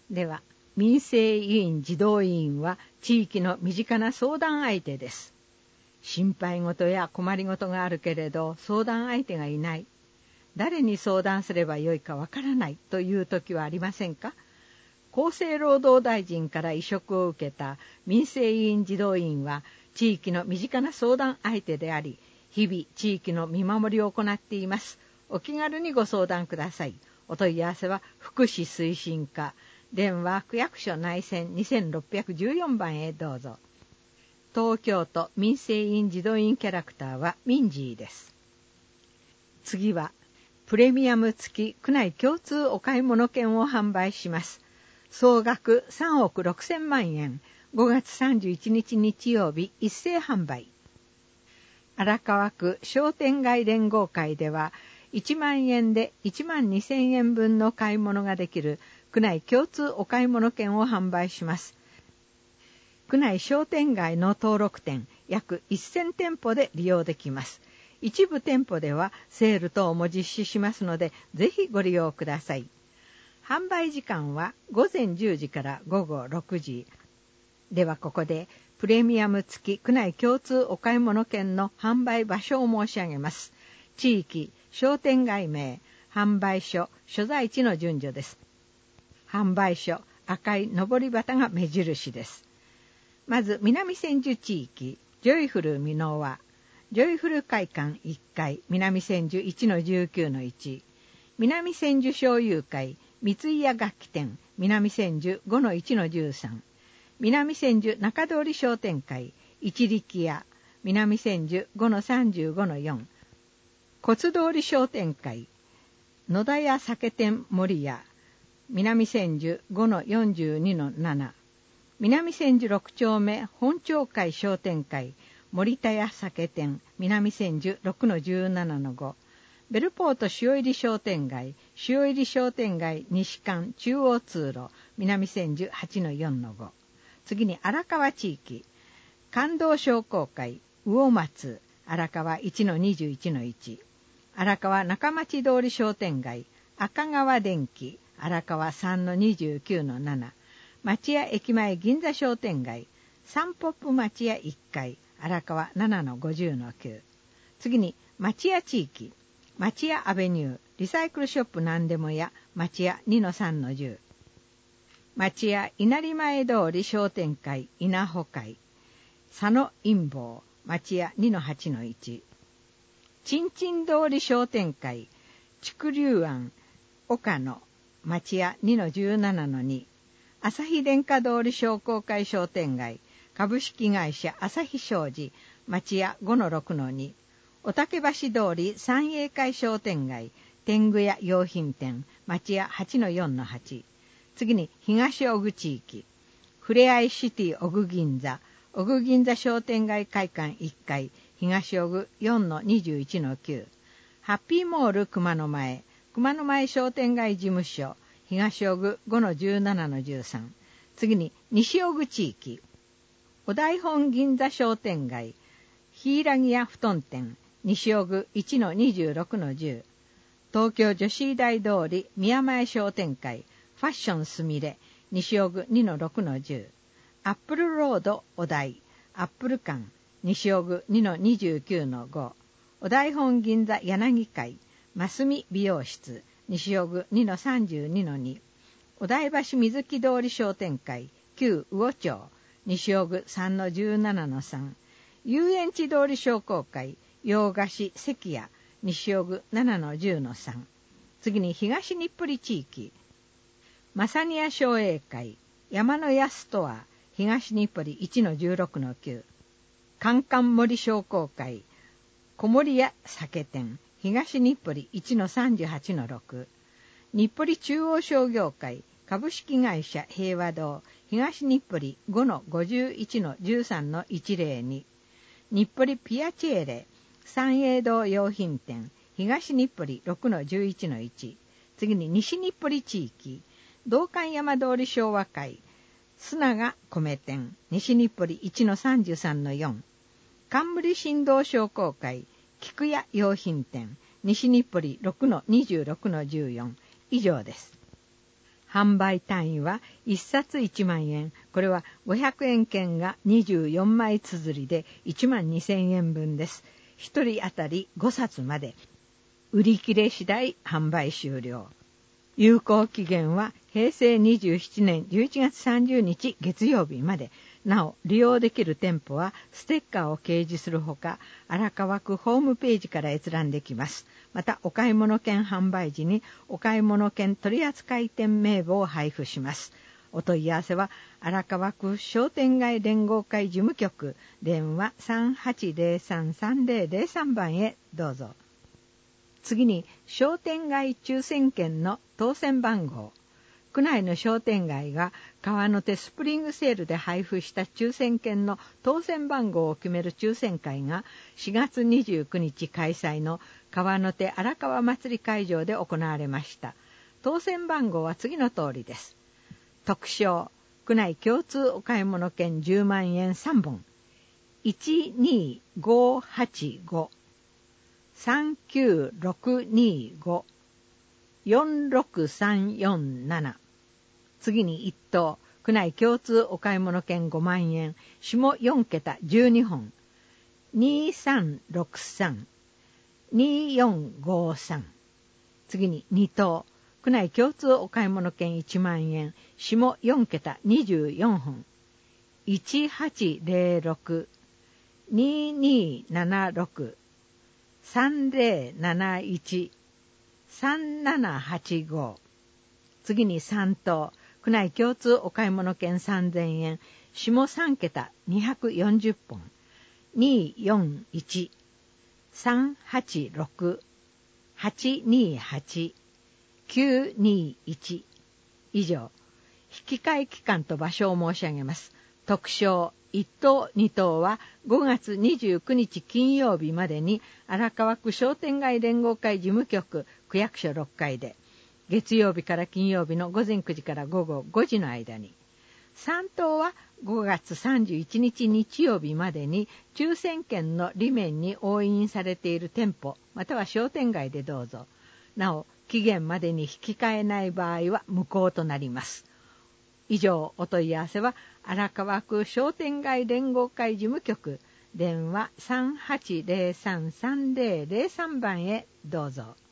では、民生委員児童委員は地域の身近な相談相手です。心配事や困り事があるけれど相談相手がいない。誰に相談すればよいかわからないという時はありませんか？厚生労働大臣から委嘱を受けた民生委員児童委員は地域の身近な相談相手であり、日々地域の見守りを行っています。お気軽にご相談ください。お問い合わせは福祉推進課、電話区役所内線2614番へどうぞ。東京都民生委員児童委員キャラクターはミンジーです。次はプレミアム付き区内共通お買い物券を販売します。総額3億6000万円、5月31日日曜日一斉販売。荒川区商店街連合会では1万円で1万2000円分の買い物ができる区内共通お買い物券を販売します。区内商店街の登録店約1000店舗で利用できます。一部店舗ではセール等も実施しますので、ぜひご利用ください。販売時間は午前10時から午後6時。ではここでプレミアム付き区内共通お買い物券の販売場所を申し上げます。地域、商店街名、販売所、所在地の順序です。販売所、赤い上り旗が目印です。まず南千住地域、ジョイフル箕輪、ジョイフル会館1階、南千住 1-19-1、南千住商友会、三井屋楽器店、南千住 5-1-13、南千住中通り商店会、一力屋、南千住 5-35-4、骨通り商店会、野田屋酒店森屋、南千住 5-42-7、南千住6丁目本町会商店会、森田屋酒店、南千住 6-17-5、ベルポート塩入商店街、塩入商店街西館中央通路、南千住 8-4-5。次に荒川地域、感動商工会、魚松、荒川 1-21-1、荒川中町通り商店街、赤川電機、荒川 3-29-7、町屋駅前銀座商店街、サンポップ町屋1階、荒川 7-50-9。次に町屋地域、町屋アベニュー、リサイクルショップなんでも屋、町屋 2-3-10。町屋稲荷前通り商店会、稲穂会、佐野陰謀、町屋 2-8-1。ちんちん通り商店会、竹龍庵、岡野、町屋 2-17-2。朝日電化通り商工会商店街、株式会社朝日商事、町屋 5-6-2。お竹橋通り三栄会商店街、天狗屋用品店、町屋 8-4-8。次に東小久地域、ふれあいシティ小久銀座、小久銀座商店街会館1階、東小久 4-21-9。ハッピーモール熊野前、熊野前商店街事務所、東小久 5-17-13。次に西小久地域、お台本銀座商店街、柊屋布団店、西小久 1-26-10。東京女子医大通り宮前商店会、ファッションすみれ、西小久 2-6-10。アップルロードお台、アップル館、西小久 2-29-5。お台本銀座柳会、ますみ美容室、西小久 2-32-2。お台橋水木通り商店会、旧魚町、西小久 3-17-3。遊園地通り商工会、洋菓子関屋、西小久 7-10-3。次に東日暮里地域、正庭商栄会、山の屋ストア、東日暮里 1-16-9。カンカン森商工会、小森屋酒店、東日暮里 1-38-6。日暮里中央商業会、株式会社平和堂、東日暮里 5-51-13-102。日暮里ピアチェーレ、三栄堂用品店、東日暮里 6-11-1。次に西日暮里地域、道館山通り昭和会、砂が米店、西日暮里 1-33-4。冠新道商工会、菊屋用品店、西日暮里 6-26-14。以上です。 販売単位は1冊1万円。これは500円券が24枚綴りで1万2000円分です。1人当たり5冊まで。売り切れ次第販売終了。有効期限は平成27年11月30日月曜日まで。なお、利用できる店舗はステッカーを掲示するほか、荒川区ホームページから閲覧できます。また、お買い物券販売時にお買い物券取扱店名簿を配布します。お問い合わせは荒川区商店街連合会事務局、電話 3803-3003 番へどうぞ。次に、商店街抽選券の当選番号。区内の商店街が川の手スプリングセールで配布した抽選券の当選番号を決める抽選会が4月29日開催の川の手荒川祭り会場で行われました。当選番号は次の通りです。特賞、区内共通お買い物券10万円3本。12585、39625、46347。次に1等、区内共通お買い物券5万円、下4桁12本、2363、2453。次に2等、区内共通お買い物券1万円、下4桁24本、1806、2276、3071、3785。次に3等、区内共通お買い物券3000円、下3桁240本、241、386、828、921。以上、引換期間と場所を申し上げます。特賞1等2等は5月29日金曜日までに荒川区商店街連合会事務局区役所6階で、月曜日から金曜日の午前9時から午後5時の間に。3等は5月31日日曜日までに抽選券の裏面に押印されている店舗または商店街でどうぞ。なお、期限までに引き換えない場合は無効となります。以上、お問い合わせは荒川区商店街連合会事務局、電話 3803-3003 番へどうぞ。